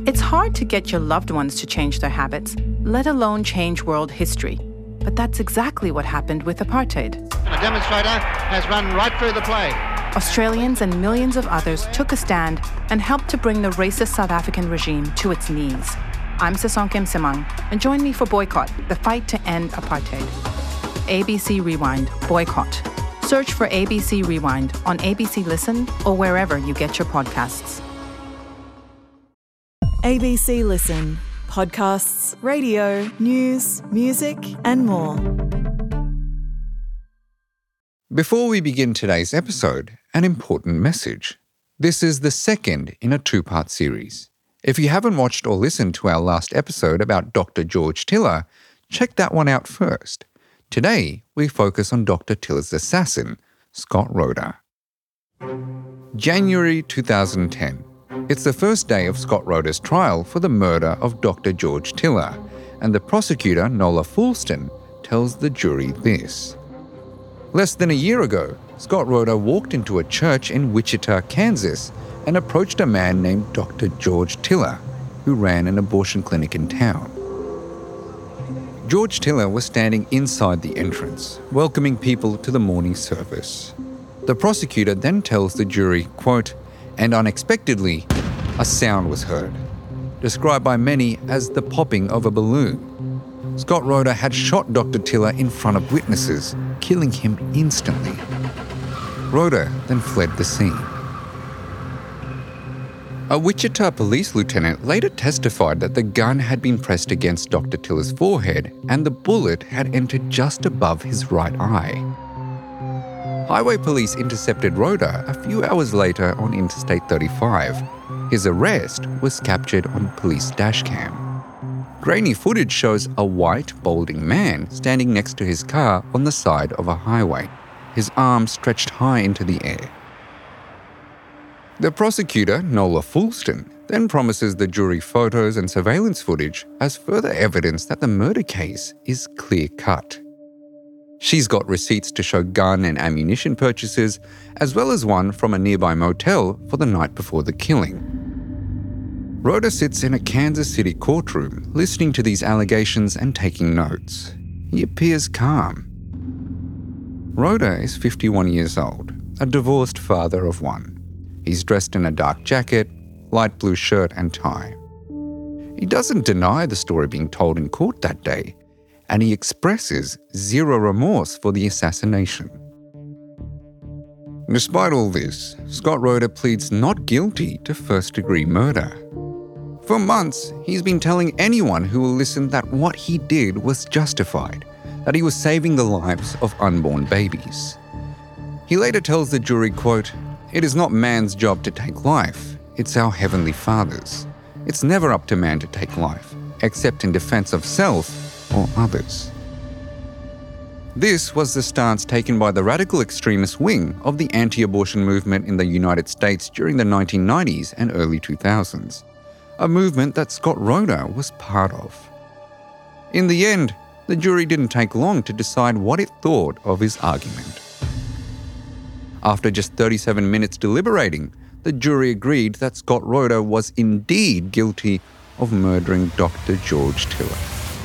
It's hard to get your loved ones to change their habits, let alone change world history. But that's exactly what happened with apartheid. A demonstrator has run right through the play. Australians and millions of others took a stand and helped to bring the racist South African regime to its knees. I'm Sisonke Msimang, and join me for Boycott, the fight to end apartheid. ABC Rewind, Boycott. Search for ABC Rewind on ABC Listen or wherever you get your podcasts. ABC Listen. Podcasts, radio, news, music, and more. Before we begin today's episode, an important message. This is the second in a two-part series. If you haven't watched or listened to our last episode about Dr. George Tiller, check that one out first. Today, we focus on Dr. Tiller's assassin, Scott Roeder. January 2010. It's the first day of Scott Roeder's trial for the murder of Dr. George Tiller, and the prosecutor, Nola Fulston, tells the jury this. Less than a year ago, Scott Roeder walked into a church in Wichita, Kansas, and approached a man named Dr. George Tiller, who ran an abortion clinic in town. George Tiller was standing inside the entrance, welcoming people to the morning service. The prosecutor then tells the jury, quote, "And unexpectedly, a sound was heard," described by many as the popping of a balloon. Scott Roeder had shot Dr. Tiller in front of witnesses, killing him instantly. Roeder then fled the scene. A Wichita police lieutenant later testified that the gun had been pressed against Dr. Tiller's forehead and the bullet had entered just above his right eye. Highway police intercepted Roeder a few hours later on Interstate 35. His arrest was captured on police dashcam. Grainy footage shows a white, balding man standing next to his car on the side of a highway, his arms stretched high into the air. The prosecutor, Nola Fulston, then promises the jury photos and surveillance footage as further evidence that the murder case is clear-cut. She's got receipts to show gun and ammunition purchases, as well as one from a nearby motel for the night before the killing. Roeder sits in a Kansas City courtroom, listening to these allegations and taking notes. He appears calm. Roeder is 51 years old, a divorced father of one. He's dressed in a dark jacket, light blue shirt and tie. He doesn't deny the story being told in court that day, and he expresses zero remorse for the assassination. Despite all this, Scott Roeder pleads not guilty to first-degree murder. For months, he's been telling anyone who will listen that what he did was justified, that he was saving the lives of unborn babies. He later tells the jury, quote, "It is not man's job to take life, it's our Heavenly Father's. It's never up to man to take life, except in defense of self or others." This was the stance taken by the radical extremist wing of the anti-abortion movement in the United States during the 1990s and early 2000s, a movement that Scott Roeder was part of. In the end, the jury didn't take long to decide what it thought of his argument. After just 37 minutes deliberating, the jury agreed that Scott Roeder was indeed guilty of murdering Dr. George Tiller.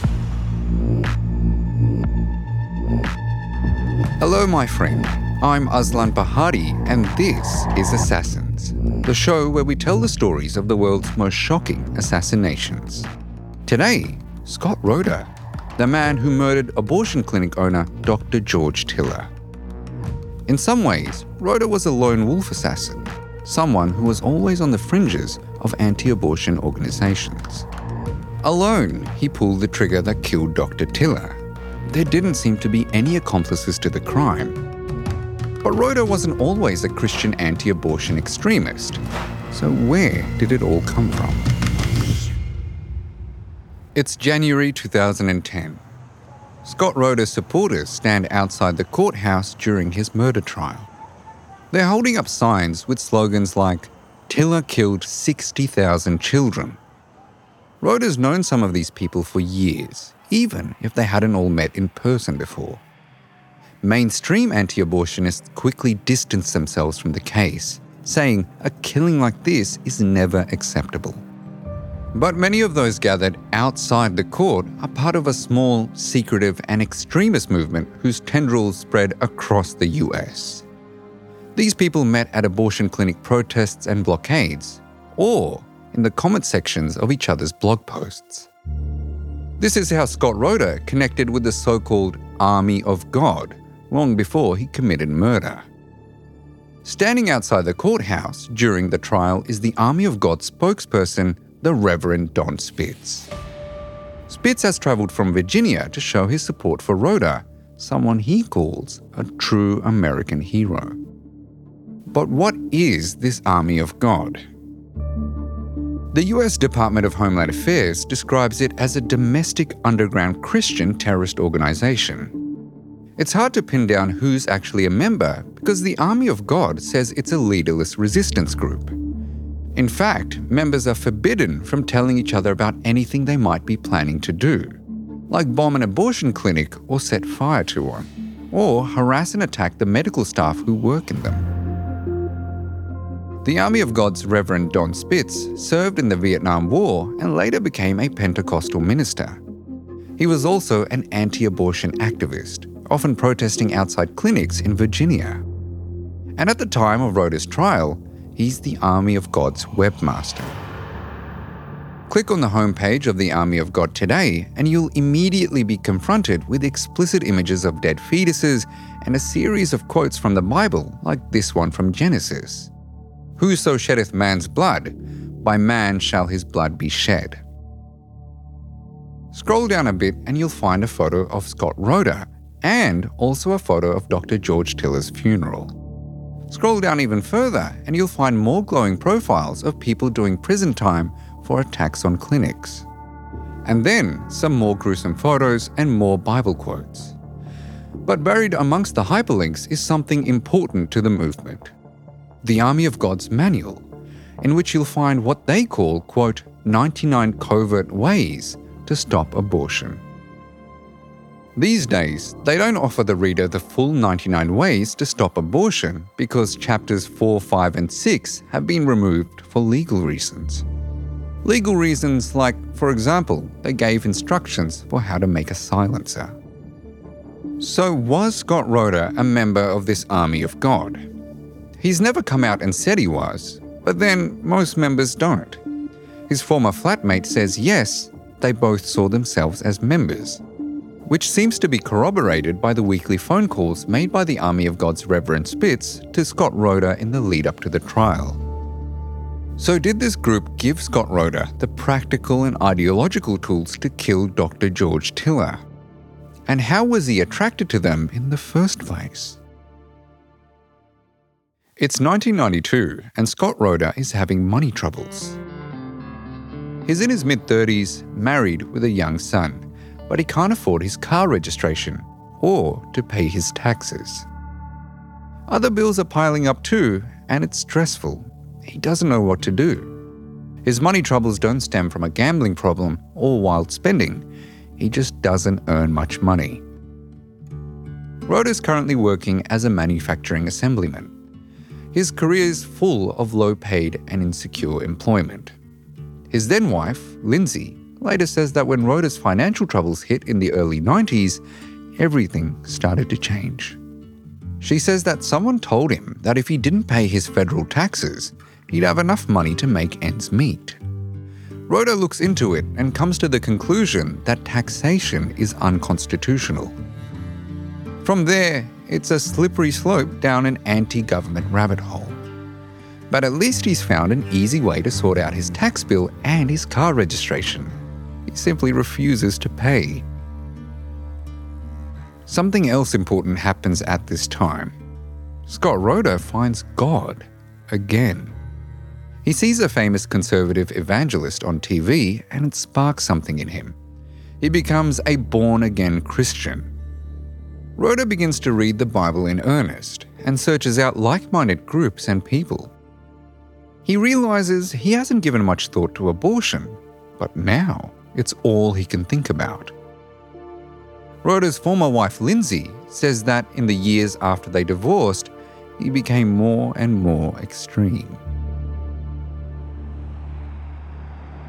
Hello, my friend. I'm Aslan Bahari, and this is Assassins, the show where we tell the stories of the world's most shocking assassinations. Today, Scott Roeder, the man who murdered abortion clinic owner Dr. George Tiller. In some ways, Roeder was a lone wolf assassin, someone who was always on the fringes of anti-abortion organizations. Alone, he pulled the trigger that killed Dr. Tiller. There didn't seem to be any accomplices to the crime. But Roeder wasn't always a Christian anti-abortion extremist. So where did it all come from? It's January 2010. Scott Roeder's supporters stand outside the courthouse during his murder trial. They're holding up signs with slogans like, "Tiller killed 60,000 children." Roeder's known some of these people for years, even if they hadn't all met in person before. Mainstream anti-abortionists quickly distanced themselves from the case, saying a killing like this is never acceptable. But many of those gathered outside the court are part of a small, secretive and extremist movement whose tendrils spread across the US. These people met at abortion clinic protests and blockades, or in the comment sections of each other's blog posts. This is how Scott Roeder connected with the so-called Army of God long before he committed murder. Standing outside the courthouse during the trial is the Army of God spokesperson, the Reverend Don Spitz. Spitz has travelled from Virginia to show his support for Roeder, someone he calls a true American hero. But what is this Army of God? The US Department of Homeland Affairs describes it as a domestic underground Christian terrorist organization. It's hard to pin down who's actually a member because the Army of God says it's a leaderless resistance group. In fact, members are forbidden from telling each other about anything they might be planning to do, like bomb an abortion clinic or set fire to one, or harass and attack the medical staff who work in them. The Army of God's Reverend Don Spitz served in the Vietnam War and later became a Pentecostal minister. He was also an anti-abortion activist, often protesting outside clinics in Virginia. And at the time of Roeder's trial, he's the Army of God's webmaster. Click on the homepage of the Army of God today and you'll immediately be confronted with explicit images of dead fetuses and a series of quotes from the Bible, like this one from Genesis. "Whoso sheddeth man's blood, by man shall his blood be shed." Scroll down a bit and you'll find a photo of Scott Roeder and also a photo of Dr. George Tiller's funeral. Scroll down even further and you'll find more glowing profiles of people doing prison time for attacks on clinics. And then some more gruesome photos and more Bible quotes. But buried amongst the hyperlinks is something important to the movement. The Army of God's manual, in which you'll find what they call, quote, 99 covert ways to stop abortion. These days, they don't offer the reader the full 99 ways to stop abortion because chapters 4, 5 and 6 have been removed for legal reasons. Legal reasons like, for example, they gave instructions for how to make a silencer. So was Scott Roeder a member of this Army of God? He's never come out and said he was, but then most members don't. His former flatmate says yes, they both saw themselves as members, which seems to be corroborated by the weekly phone calls made by the Army of God's Reverend Spitz to Scott Roeder in the lead up to the trial. So did this group give Scott Roeder the practical and ideological tools to kill Dr. George Tiller? And how was he attracted to them in the first place? It's 1992 and Scott Roeder is having money troubles. He's in his mid-30s, married with a young son, but he can't afford his car registration or to pay his taxes. Other bills are piling up too, and it's stressful. He doesn't know what to do. His money troubles don't stem from a gambling problem or wild spending. He just doesn't earn much money. Roeder's currently working as a manufacturing assemblyman. His career is full of low-paid and insecure employment. His then-wife, Lindsay, later says that when Roeder's financial troubles hit in the early 90s, everything started to change. She says that someone told him that if he didn't pay his federal taxes, he'd have enough money to make ends meet. Roeder looks into it and comes to the conclusion that taxation is unconstitutional. From there, it's a slippery slope down an anti-government rabbit hole. But at least he's found an easy way to sort out his tax bill and his car registration. He simply refuses to pay. Something else important happens at this time. Scott Roeder finds God again. He sees a famous conservative evangelist on TV and it sparks something in him. He becomes a born-again Christian. Roeder begins to read the Bible in earnest and searches out like-minded groups and people. He realizes he hasn't given much thought to abortion, but now it's all he can think about. Roeder's former wife Lindsay says that in the years after they divorced, he became more and more extreme.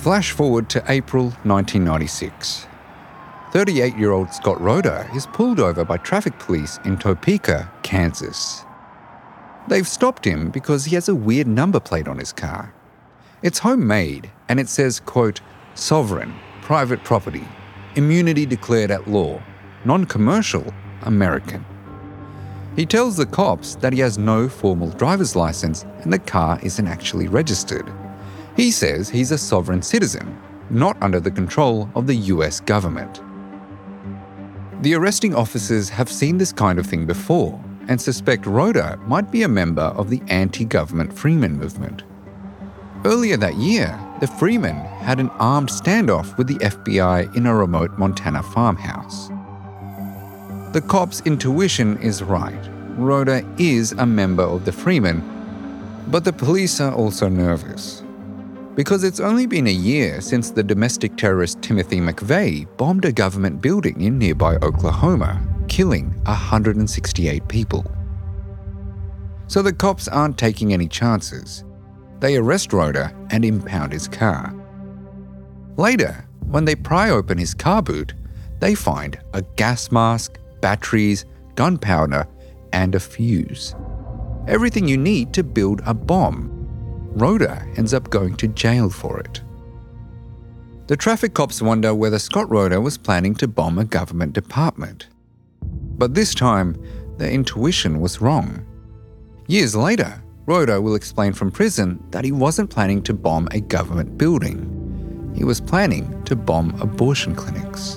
Flash forward to April 1996. 38-year-old Scott Roeder is pulled over by traffic police in Topeka, Kansas. They've stopped him because he has a weird number plate on his car. It's homemade and it says, quote, "Sovereign, private property, immunity declared at law, non-commercial, American." He tells the cops that he has no formal driver's license and the car isn't actually registered. He says he's a sovereign citizen, not under the control of the US government. The arresting officers have seen this kind of thing before and suspect Roeder might be a member of the anti-government Freeman movement. Earlier that year, the Freemen had an armed standoff with the FBI in a remote Montana farmhouse. The cops' intuition is right. Roeder is a member of the Freemen, but the police are also nervous. Because it's only been a year since the domestic terrorist Timothy McVeigh bombed a government building in nearby Oklahoma, killing 168 people. So the cops aren't taking any chances. They arrest Roeder and impound his car. Later, when they pry open his car boot, they find a gas mask, batteries, gunpowder, and a fuse. Everything you need to build a bomb. Roeder ends up going to jail for it. The traffic cops wonder whether Scott Roeder was planning to bomb a government department. But this time, their intuition was wrong. Years later, Roeder will explain from prison that he wasn't planning to bomb a government building. He was planning to bomb abortion clinics.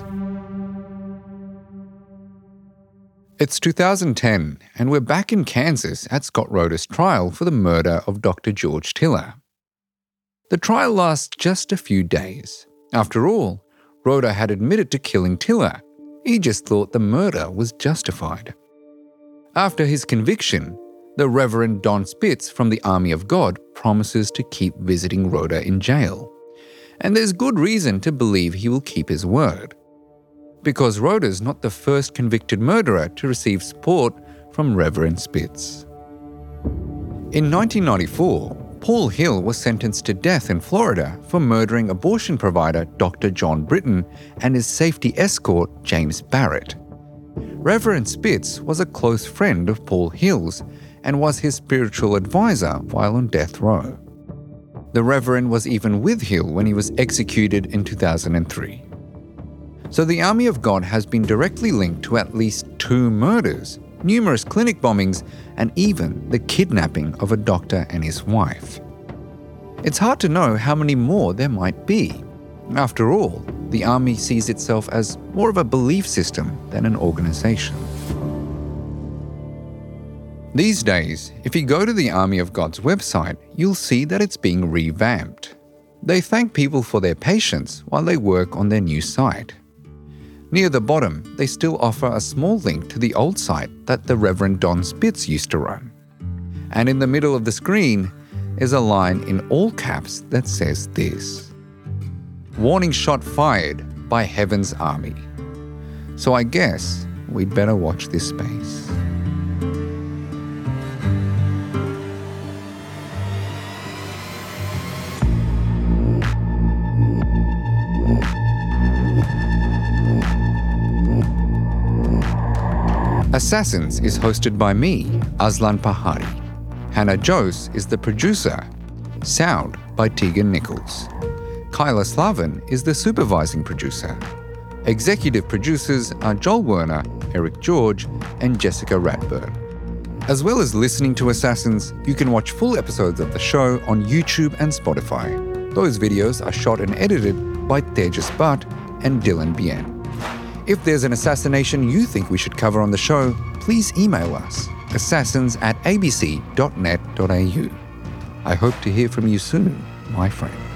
It's 2010, and we're back in Kansas at Scott Roeder's trial for the murder of Dr. George Tiller. The trial lasts just a few days. After all, Roeder had admitted to killing Tiller. He just thought the murder was justified. After his conviction, the Reverend Don Spitz from the Army of God promises to keep visiting Roeder in jail. And there's good reason to believe he will keep his word. Because Roeder's not the first convicted murderer to receive support from Reverend Spitz. In 1994, Paul Hill was sentenced to death in Florida for murdering abortion provider Dr. John Britton and his safety escort James Barrett. Reverend Spitz was a close friend of Paul Hill's and was his spiritual advisor while on death row. The Reverend was even with Hill when he was executed in 2003. So the Army of God has been directly linked to at least 2 murders, numerous clinic bombings, and even the kidnapping of a doctor and his wife. It's hard to know how many more there might be. After all, the Army sees itself as more of a belief system than an organization. These days, if you go to the Army of God's website, you'll see that it's being revamped. They thank people for their patience while they work on their new site. Near the bottom, they still offer a small link to the old site that the Reverend Don Spitz used to run. And in the middle of the screen is a line in all caps that says this: "Warning shot fired by Heaven's Army." So I guess we'd better watch this space. Assassins is hosted by me, Aslan Pahari. Hannah Jose is the producer. Sound by Tegan Nichols. Kyla Slavin is the supervising producer. Executive producers are Joel Werner, Eric George, and Jessica Radburn. As well as listening to Assassins, you can watch full episodes of the show on YouTube and Spotify. Those videos are shot and edited by Tejas Bhatt and Dylan Bien. If there's an assassination you think we should cover on the show, please email us, assassins@abc.net.au. I hope to hear from you soon, my friend.